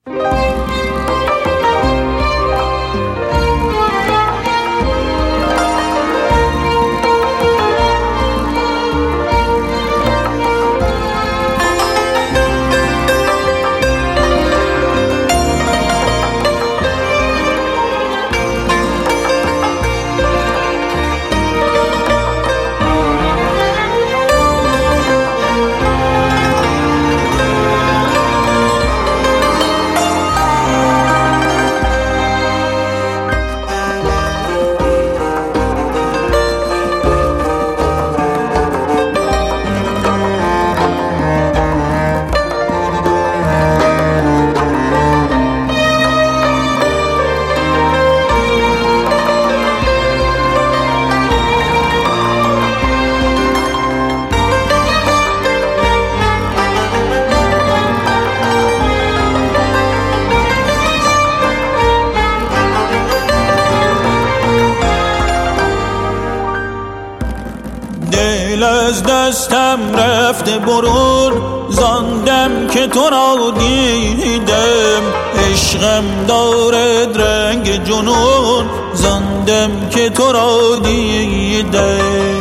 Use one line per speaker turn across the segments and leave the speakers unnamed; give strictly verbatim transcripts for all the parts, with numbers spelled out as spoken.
دل از دستم رفته برون، زاندم که تو را دیدم. عشقم دارد رنگ جنون، زاندم که تو را دیدم.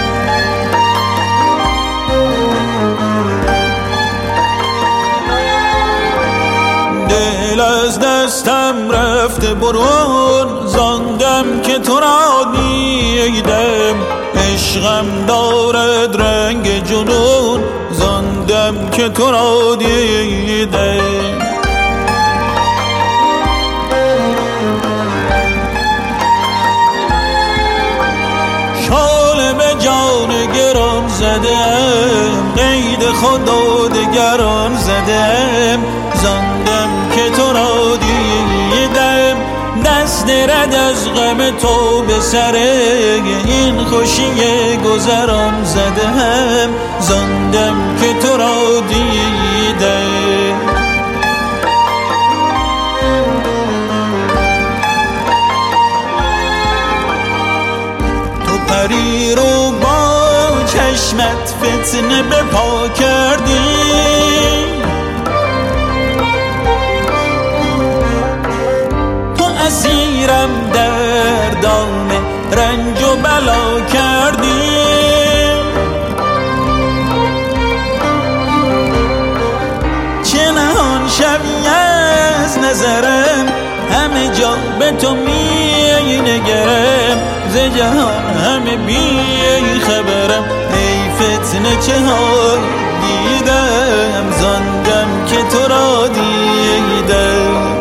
دل از دستم رفته برون، زاندم که تو را دیدم. عشقم دارد رنگ جنون، زاندم که تو را دیدم. شال به جان گران زدم، قید خدا دگران زدم. زاندم که تو را دیدم، دست رد از غم تو به سر این خوشی گذران زدم. زاندم که تو را دیدم. تو پری رو با چشمت فتنه به پا کردی، اسیرم در دام رنج و بلا کردی. چه نهان شوی از نظرم، همه جا به تو می نگرم. ز جهان همه بی خبرم، ای فتنه چه های دیدم. زاندم که تو را دیدم.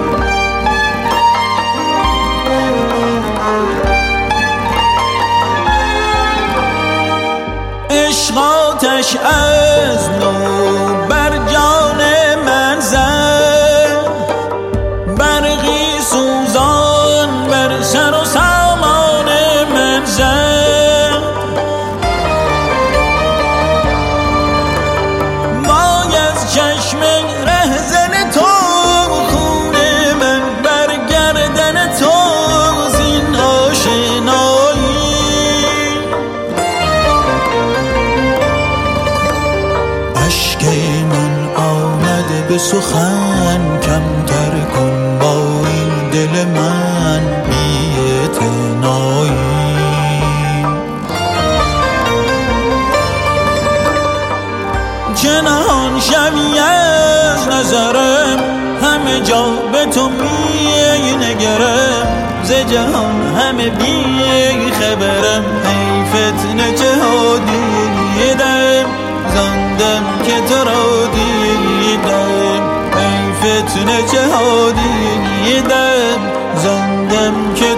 عشق آتش از نو بر جان من زد، برقی سوزان بر سر و سامان من زد. وای از چشم رهزن تو، خون من بر گردن تو، زین آشنایی. عشق من آمد به سخن، کمتر کن با این دل من بی‌اعتنایی. چه نهان شوی از نظرم، همه جا به تو می نگرم. ز جهان همه بی خبرم، ای فتنه چه ها دیدم. زاندم که تو را دیدم. ای فتنه چه ها دیدم. زاندم که